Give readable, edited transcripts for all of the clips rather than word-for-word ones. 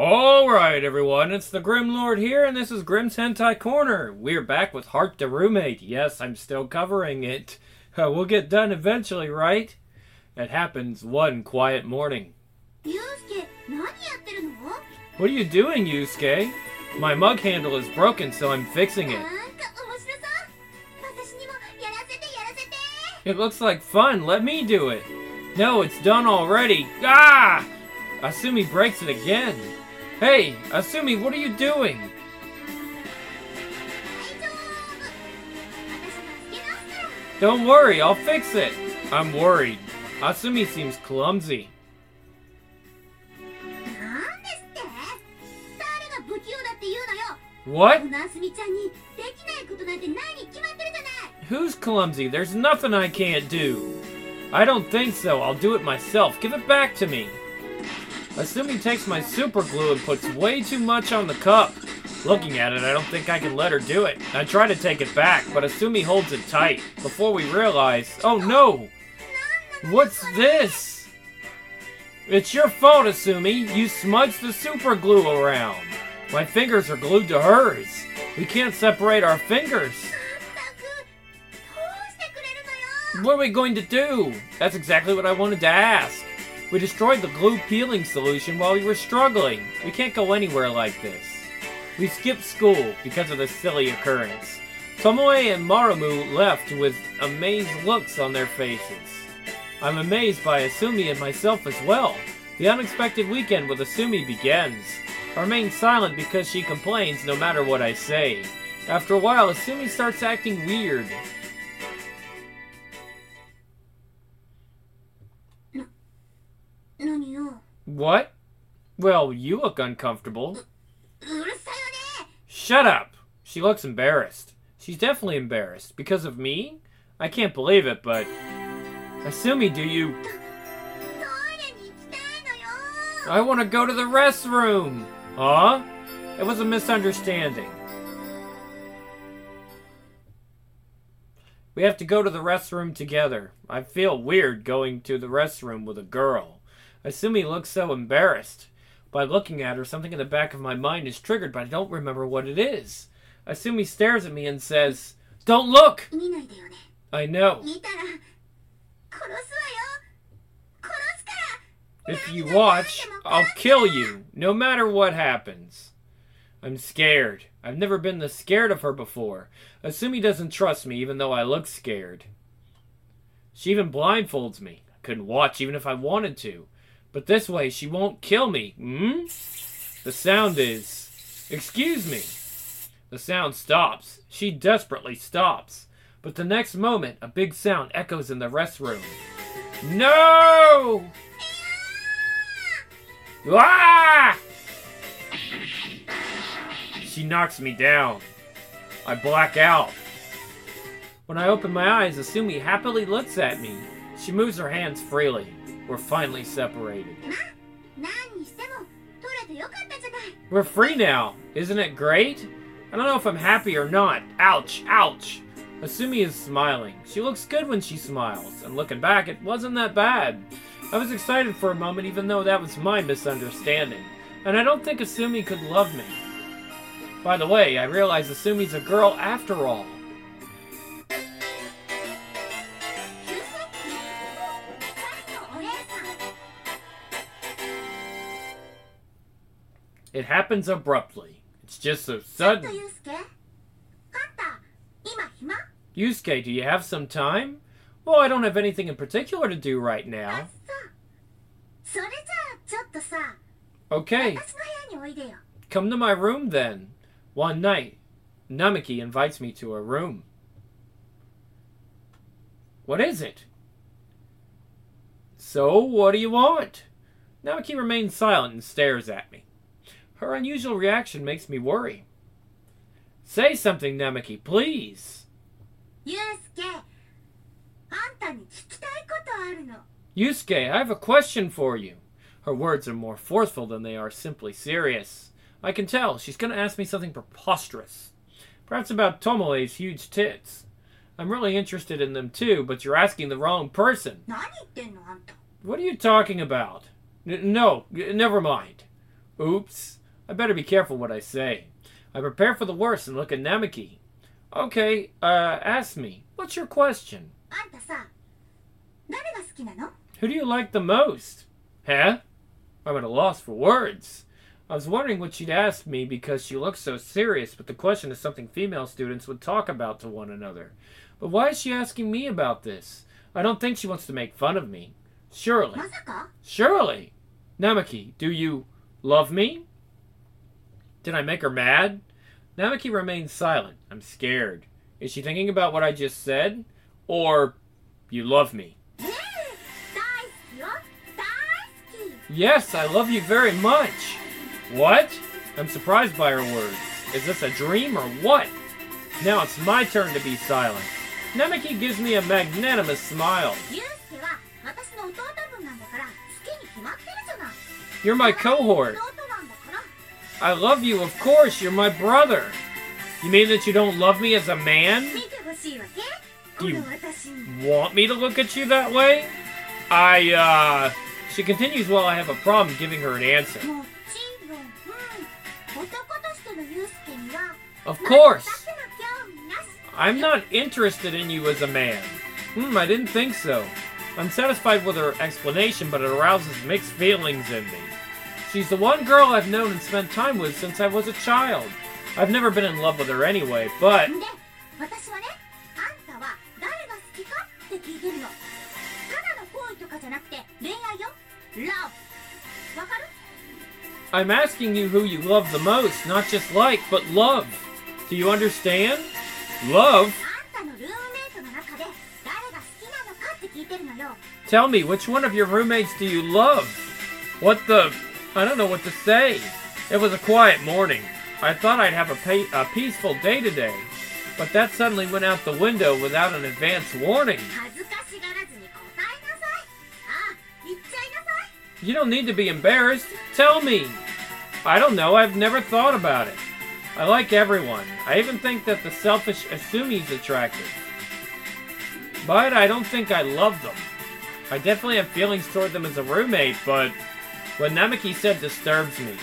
Alright everyone, it's the Grim Lord here, and this is Grim's Hentai Corner. We're back with Heart the Roommate. Yes, I'm still covering it. We'll get done eventually, right? It happens one quiet morning. Yusuke, what are you doing, Yusuke? My mug handle is broken, so I'm fixing it. It looks like fun. Let me do it. No, it's done already. Ah! Asumi breaks it again. Hey, Asumi, what are you doing? Don't worry, I'll fix it. I'm worried. Asumi seems clumsy. What? Who's clumsy? There's nothing I can't do. I don't think so. I'll do it myself. Give it back to me. Asumi takes my super glue and puts way too much on the cup. Looking at it, I don't think I can let her do it. I try to take it back, but Asumi holds it tight. Before we realize, oh no! What's this? It's your fault, Asumi. You smudged the super glue around. My fingers are glued to hers. We can't separate our fingers. What are we going to do? That's exactly what I wanted to ask. We destroyed the glue peeling solution while we were struggling. We can't go anywhere like this. We skipped school because of this silly occurrence. Tomoe and Marumu left with amazed looks on their faces. I'm amazed by Asumi and myself as well. The unexpected weekend with Asumi begins. I remain silent because she complains no matter what I say. After a while, Asumi starts acting weird. What? Well, you look uncomfortable. Shut up! She looks embarrassed. She's definitely embarrassed. Because of me? I can't believe it, but... Asumi, do you... I want to go to the restroom! Huh? It was a misunderstanding. We have to go to the restroom together. I feel weird going to the restroom with a girl. Asumi looks so embarrassed. By looking at her, something in the back of my mind is triggered, but I don't remember what it is. Asumi stares at me and says, "Don't look!" I know. If you watch, I'll kill you, no matter what happens. I'm scared. I've never been this scared of her before. Asumi doesn't trust me, even though I look scared. She even blindfolds me. I couldn't watch even if I wanted to. But this way, she won't kill me. The sound is... Excuse me. The sound stops. She desperately stops. But the next moment, a big sound echoes in the restroom. No! Ah! She knocks me down. I black out. When I open my eyes, Asumi happily looks at me. She moves her hands freely. We're finally separated. We're free now. Isn't it great? I don't know if I'm happy or not. Ouch, ouch. Asumi is smiling. She looks good when she smiles. And looking back, it wasn't that bad. I was excited for a moment, even though that was my misunderstanding. And I don't think Asumi could love me. By the way, I realize Asumi's a girl after all. It happens abruptly. It's just so sudden. Yusuke, do you have some time? Well, I don't have anything in particular to do right now. Okay. Come to my room then. One night, Namiki invites me to her room. What is it? So, what do you want? Namiki remains silent and stares at me. Her unusual reaction makes me worry. Say something, Namiki, please. Yusuke, I have a question for you. Her words are more forceful than they are simply serious. I can tell she's going to ask me something preposterous. Perhaps about Tomoe's huge tits. I'm really interested in them too, but you're asking the wrong person. What are you talking about? No, never mind. Oops. I better be careful what I say. I prepare for the worst and look at Namaki. Okay, ask me. What's your question? あんたさ、誰が好きなの? Who do you like the most? Huh? I'm at a loss for words. I was wondering what she'd ask me because she looks so serious, but the question is something female students would talk about to one another. But why is she asking me about this? I don't think she wants to make fun of me. Surely. まさか? Surely. Namaki, do you love me? Did I make her mad? Namaki remains silent. I'm scared. Is she thinking about what I just said? Or, you love me? 大好きよ、大好き. Yes, I love you very much. What? I'm surprised by her words. Is this a dream or what? Now it's my turn to be silent. Namaki gives me a magnanimous smile. ユウスケは私の弟分なんだから好きに決まってるじゃない. You're my cohort. 弟なんだから. I love you, of course. You're my brother. You mean that you don't love me as a man? 見てほしいわけ? You この私に. want me to look at you that way? She continues while I have a problem giving her an answer. もちろん、男としてのユウスケには Of course. 全くの興味なし. I'm not interested in you as a man. I didn't think so. I'm satisfied with her explanation, but it arouses mixed feelings in me. She's the one girl I've known and spent time with since I was a child. I've never been in love with her anyway, but... で、私はね、あんたは誰が好きかって聞いてるの。ただの行為とかじゃなくて恋愛よ。Love. わかる? I'm asking you who you love the most, not just like, but love. Do you understand? Love? あんたのルームメイトの中で誰が好きなのかって聞いてるのよ。 Tell me, which one of your roommates do you love? What the... I don't know what to say. It was a quiet morning. I thought I'd have a peaceful day today. But that suddenly went out the window without an advance warning. 恥ずかしがらずに答えなさい。ああ、言っちゃいなさい。 You don't need to be embarrassed. Tell me. I don't know. I've never thought about it. I like everyone. I even think that the selfish Asumi's attractive. But I don't think I love them. I definitely have feelings toward them as a roommate, but what Namaki said disturbs me.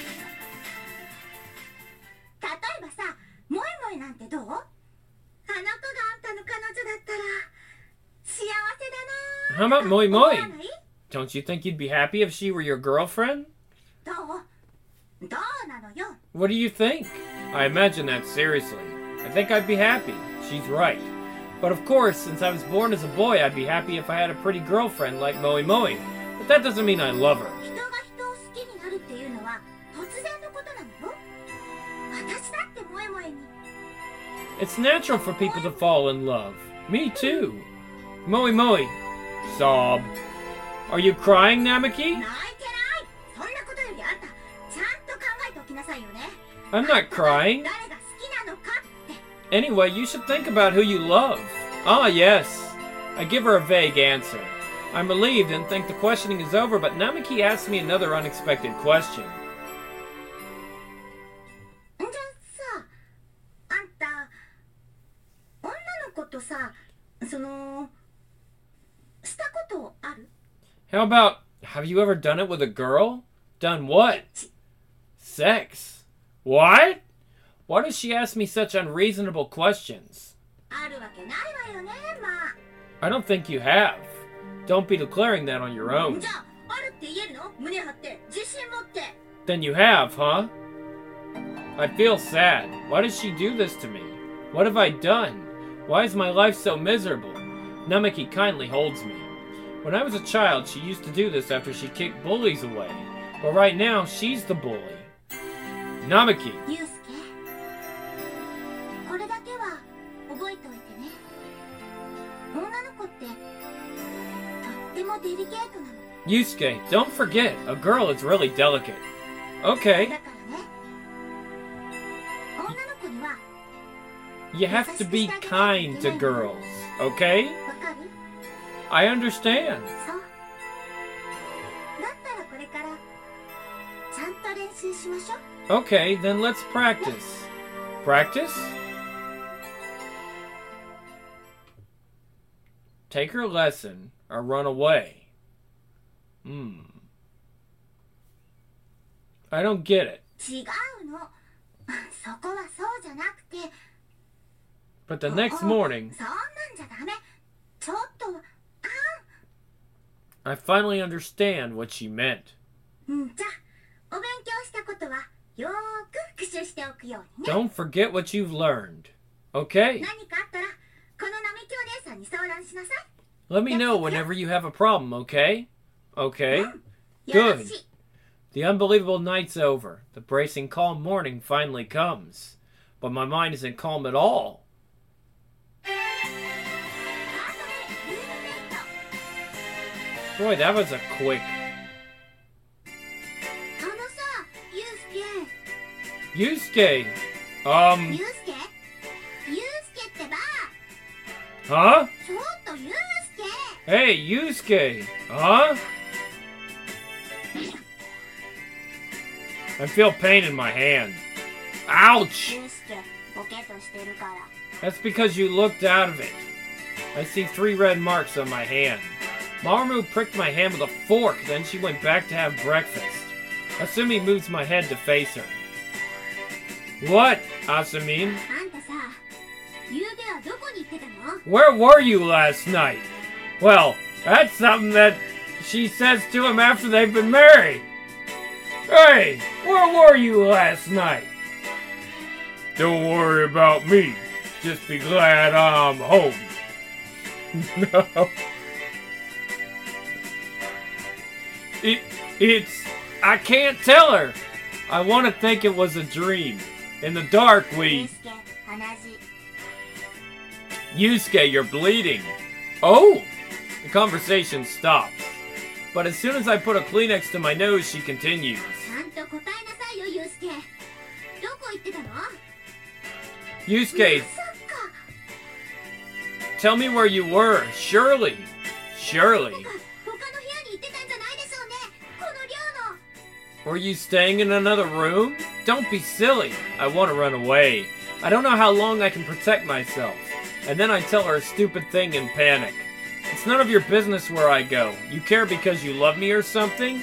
例えばさ、もいもいなんてどう？あの子があんたの彼女だったら幸せだな。 How about Moi Moi? 思わない？ Don't you think you'd be happy if she were your girlfriend? どうなのよ。 What do you think? I imagine that seriously. I think I'd be happy. She's right. But of course, since I was born as a boy, I'd be happy if I had a pretty girlfriend like Moi Moi. But that doesn't mean I love her. 人が人を好きになるっていうのは突然のことなのよ。私だってもえもえに。 It's natural for people to fall in love. Me too. Moi Moi. Sob. Are you crying, Namaki? 泣いてない。そんなことよりあんたちゃんと考えておきなさいよね。 I'm not crying. 誰が好きなのかって。 Anyway, you should think about who you love. Ah, yes. I give her a vague answer. I'm relieved and think the questioning is over, but Namaki asks me another unexpected question. じゃあさ、あんた女の子とさ、したことある? How about, have you ever done it with a girl? Done what? Sex. What? Why does she ask me such unreasonable questions? あるわけないわよね、まあ。 I don't think you have. Don't be declaring that on your own. じゃあ、あるって言えるの？胸張って、自信持って。 Then you have, huh? I feel sad. Why does she do this to me? What have I done? Why is my life so miserable? Namaki kindly holds me. When I was a child, she used to do this after she kicked bullies away. But right now, she's the bully. Namaki. ユウスケ、これだけは覚えておいてね。女の子ってとってもデリケートなの。 Yusuke, don't forget, a girl is really delicate. Okay, だからね、女の子には you have to be kind to girls, okay? わかる？ I understand. そう。だったらこれからちゃんと練習しましょう。 Okay, then let's practice. Practice? Take her lesson or run away. I don't get it. 違うの。そこはそうじゃなくて。 But the next morning, そんなんじゃダメ。ちょっと。 I finally understand what she meant. じゃあ、お勉強したことはよーく復習しておくようにね。 Don't forget what you've learned. Okay? 何かあったら、この並木お姉さんに相談しなさい。 Let me know whenever you have a problem, okay? Okay? よろ Good. しい。 The unbelievable night's over. The bracing calm morning finally comes. But my mind isn't calm at all. ハートでルームメイト。 Boy, that was a quick... あのさ、ユウスケ。 Yusuke! ユウスケユウスケってば。 Huh? ちょっとユウスケ。 Hey, Yusuke! Huh? I feel pain in my hand. Ouch! ユウスケ、ボケとしてるから。 That's because you looked out of it. I see 3 red marks on my hand. Marumu pricked my hand with a fork, then she went back to have breakfast. Asumi moves my head to face her. What, Asumin? あんたさ、ゆうべはどこに行ってたの？ Where were you last night? Well, that's something that she says to him after they've been married. Hey, where were you last night? Don't worry about me. Just be glad I'm home. No. It's... I can't tell her. I want to think it was a dream. In the dark, ユウ we... スケ、鼻血。 Yusuke, you're bleeding. Oh! The conversation stops. But as soon as I put a Kleenex to my nose, she continues. ちゃんと答えなさいよ、ユウスケ。どこ行ってたの？ Yusuke, そっか。 tell me where you were. Surely. Surely. 他の部屋に行ってたんじゃないでしょうね。この寮の。 Were you staying in another room? Don't be silly. I want to run away. I don't know how long I can protect myself. And then I tell her a stupid thing in panic. It's none of your business where I go. You care because you love me or something?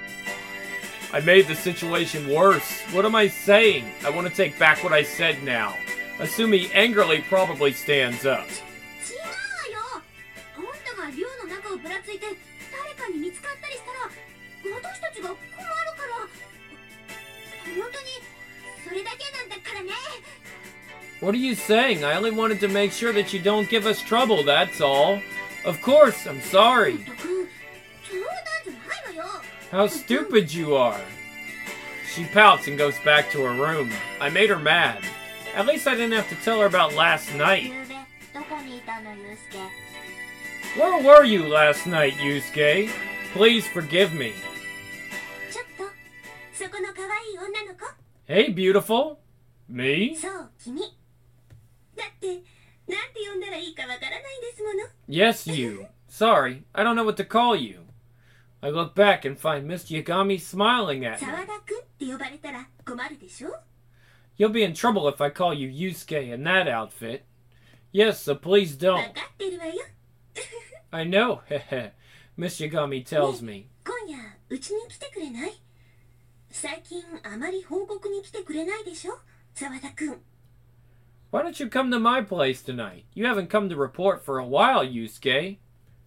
I made the situation worse. What am I saying? I want to take back what I said now. Asumi angrily probably stands up. 違うよ。あんたが寮の中をぶらついて誰かに見つかったりしたら私たちが困るから本当にそれだけなんだからね。 What are you saying? I only wanted to make sure that you don't give us trouble, that's all. Of course, I'm sorry. ほんとく冗談じゃないのよ。 How stupid you are. She pouts and goes back to her room. I made her mad. At least I didn't have to tell her about last ゆ night. うべどこにいたの、ユウスケ。 Where were you last night, Yusuke? Please forgive me. ちょっとそこの可愛い女の子。 Hey, beautiful. Me? そう君。だってなんて呼んだらいいかわからないですもの。 Yes, you. Sorry, I don't know what to call you. I look back and find Miss Yagami smiling at 沢 me. 田くんって呼ばれたら困るでしょ。 You'll be in trouble if I call you Yusuke in that outfit. Yes, so please わ don't. かってるわよ。 I know, heh. Miss Yagami tells me. 今夜うちに来てくれない？最近あまり報告に来てくれないでしょ、沢田くん。 Why don't you come to my place tonight? You haven't come to report for a while, Yusuke.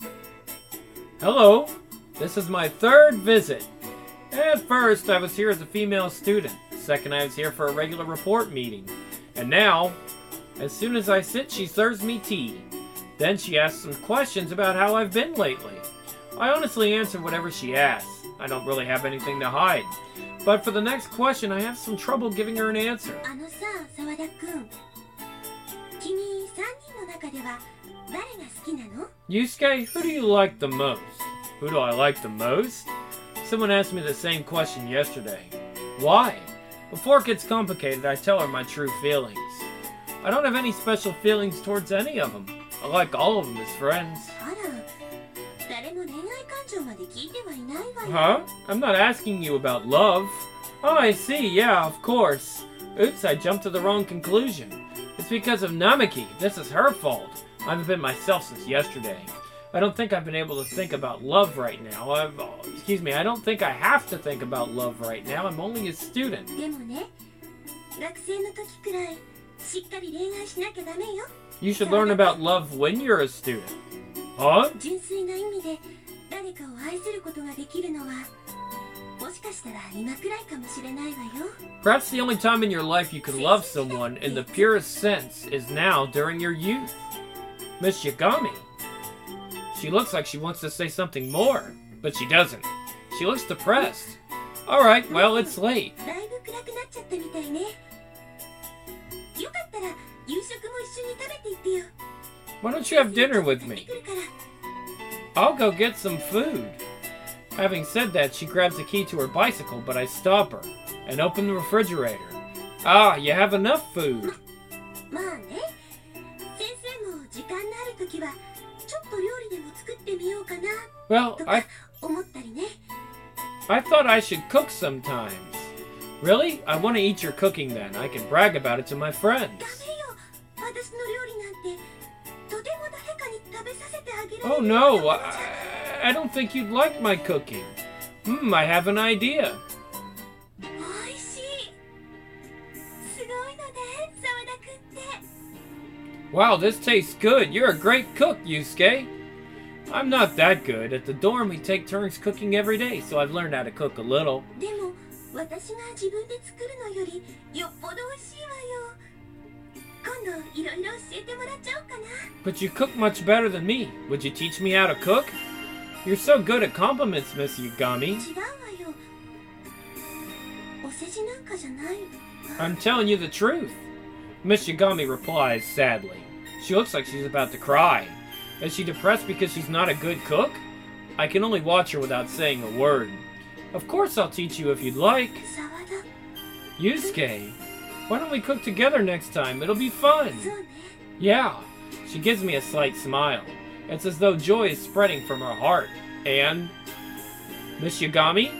Hello. This is my 3rd visit. At first, I was here as a female student. Second, I was here for a regular report meeting. And now, as soon as I sit, she serves me tea. Then she asks some questions about how I've been lately. I honestly answer whatever she asks. I don't really have anything to hide. But for the next question, I have some trouble giving her an answer. あのさ、沢田くん。君3人の中では誰が好きなの？ Yusuke, who do you like the most? Who do I like the most? Someone asked me the same question yesterday. Why? Before it gets complicated, I tell her my true feelings. I don't have any special feelings towards any of them. I like all of them as friends. あら、誰も恋愛感情まで聞いてはいないわよ。 Huh? I'm not asking you about love. Oh, I see. Yeah, of course. Oops, I jumped to the wrong conclusion. It's because of Namaki. This is her fault. I haven't been myself since yesterday. I don't think I've been able to think about love right now. Excuse me, I don't think I have to think about love right now. I'm only a student. でもね、学生の時くらいしっかり恋愛しなきゃダメよ。 You should learn about love when you're a student. Huh? 純粋な意味で誰かを愛することができるのはもしかしたら今くらいかもしれないわよ。 Perhaps the only time in your life you can love someone in the purest sense is now during your youth. Miss Yagami. She looks like she wants to say something more, but she doesn't. She looks depressed. Alright, well, it's late. だいぶ暗くなっちゃったみたいね。よかったら夕食も一緒に食べていってよ。 Why don't you have dinner with me? 来るから。 I'll go get some food. Having said that, she grabs the key to her bicycle, but I stop her and open the refrigerator. Ah, you have enough food. まあね、先生も時間のある時はちょっと料理でも作ってみようかな Well, とか I 思ったりね。 thought I should cook sometimes. Really? I want to eat your cooking then. I can brag about it to my friends. ダメよ、私の料理なんてとても誰かに食べさせてあげられる Oh ような no, ものじゃ I don't think you'd like my cooking. I have an idea. おいしい。すごいのね、沢田くんって。 Wow, this tastes good. You're a great cook, Yusuke. I'm not that good. At the dorm, we take turns cooking every day, so I've learned how to cook a little. でも私が自分で作るのよりよっぽど美味しいわよ。今度いろいろ教えてもらっちゃおうかな。 But you cook much better than me. Would you teach me how to cook? You're so good at compliments, Miss Yagami. 違うわよ。お世辞なんかじゃない。 I'm telling you the truth. Miss Yagami replies sadly. She looks like she's about to cry. Is she depressed because she's not a good cook? I can only watch her without saying a word. Of course I'll teach you if you'd like. 沢田。 Yusuke, why don't we cook together next time? It'll be fun. そうね。 Yeah. She gives me a slight smile. It's as though joy is spreading from her heart. And Miss Yagami?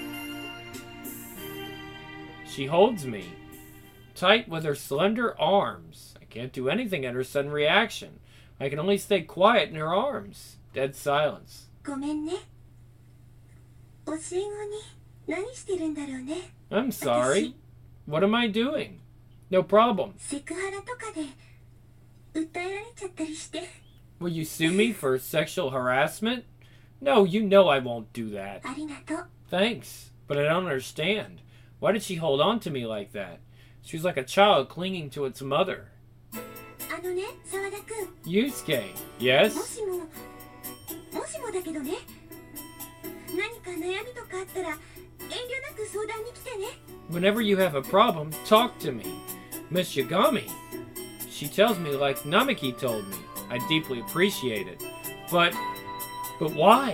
She holds me tight with her slender arms. I can't do anything at her sudden reaction. I can only stay quiet in her arms. Dead silence. ごめんね。教え子に何してるんだろうね。 I'm sorry. What am I doing? No problem. セクハラとかで訴えられちゃったりして。 Will you sue me for sexual harassment? No, you know I won't do that. ありがとう。 Thanks, but I don't understand. Why did she hold on to me like that? She was like a child clinging to its mother. あのね、沢田くん。 Yusuke, も yes? しもだけどね。何か悩みとかあったら遠慮なく相談に来てね。 Whenever you have a problem, talk to me. Miss Yagami. She tells me like Namiki told me. I deeply appreciate it. But why?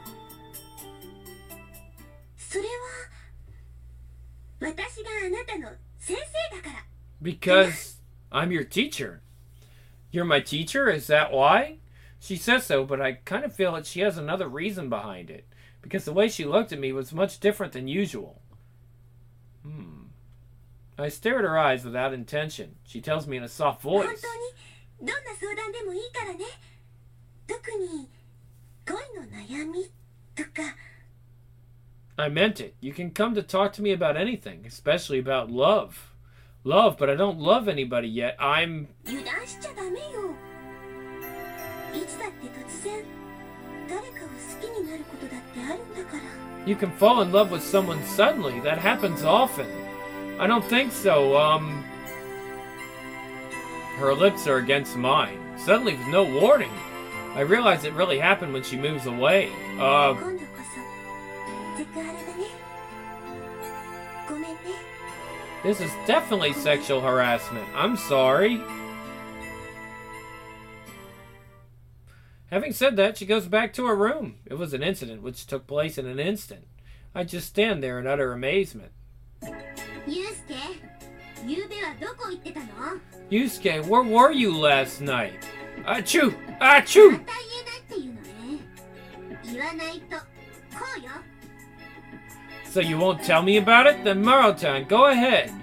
それは私があなたの先生だから。 Because I'm your teacher. You're my teacher? Is that why? She says so, but I kind of feel that she has another reason behind it. Because the way she looked at me was much different than usual. I stare at her eyes without intention. She tells me in a soft 本当 voice. にどんな相談でもいいからね。特に恋の悩みとか。 I meant it. You can come to talk to me about anything, especially about love. Love, but I don't love anybody yet. I'm... 油断しちゃダメよ。いつだって突然誰かを好きになることだってあるんだから。 You can fall in love with someone suddenly. That happens often. I don't think so. Her lips are against mine. Suddenly, with no warning. I realize it really happened when she moves away. 今度こそセクハラだね。ごめんね。 This is definitely sexual harassment. I'm sorry. Having said that, she goes back to her room. It was an incident which took place in an instant. I just stand there in utter amazement. ユウスケ、ゆうべはどこ行ってたの？ Yusuke, where were you last night? Achoo! ま Achoo! た言えないっていうのね。言わないとこうよ。 So you won't tell me about it? Then Marutan, go ahead.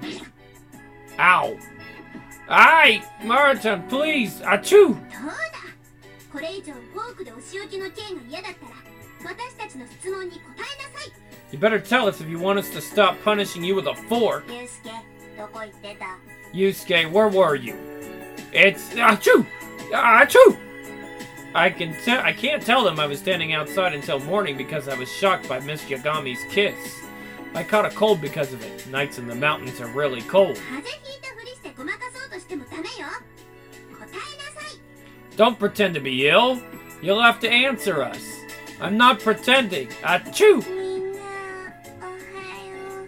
Ow! Aye! Marutan, please! Achoo! どうだ。 これ以上フォークでお仕置きの件が嫌だったら私たちの質問に答えなさい。 You better tell us if you want us to stop punishing you with a fork. ユウスケ、どこ行ってた？ Yusuke, where were you? It's achoo! Achoo! I can't tell them I was standing outside until morning because I was shocked by Miss Yagami's kiss. I caught a cold because of it. Nights in the mountains are really cold. 風邪ひいたふりしてごまかそうとしてもダメよ。答えなさい。 Don't pretend to be ill. You'll have to answer us. I'm not pretending. Achoo! みんなおはよう。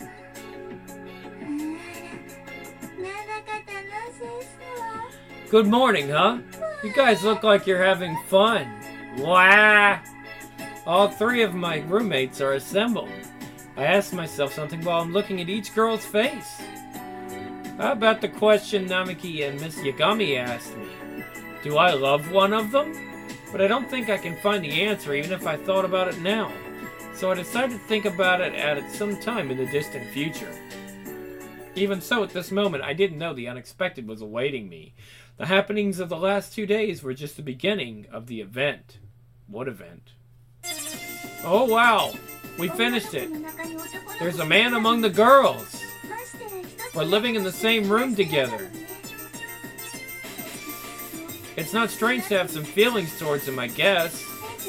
なんだか楽しそう。 Good morning, huh? You guys look like you're having fun. Wah! All three of my roommates are assembled. I ask myself something while I'm looking at each girl's face. How about the question Namiki and Miss Yagami asked me? Do I love one of them? But I don't think I can find the answer even if I thought about it now. So I decided to think about it at some time in the distant future. Even so, at this moment, I didn't know the unexpected was awaiting me. The happenings of the last 2 days were just the beginning of the event. What event? Oh wow! We finished it. There's a man among the girls. We're living in the same room together. It's not strange to have some feelings towards him, I guess.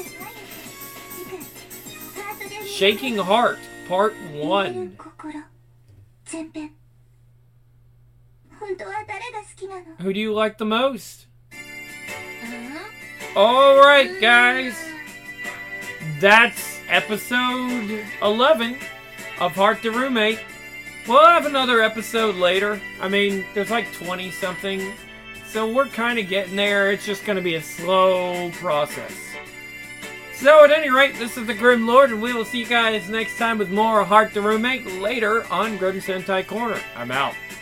Shaking Heart, Part 1. Who do you like the most? Alright, guys. That's episode 11 of Heart the Roommate. We'll have another episode later. I mean, there's like 20-something. So we're kind of getting there. It's just going to be a slow process. So at any rate, this is the Grim Lord, and we will see you guys next time with more Heart the Roommate later on Grim Sentai Corner. I'm out.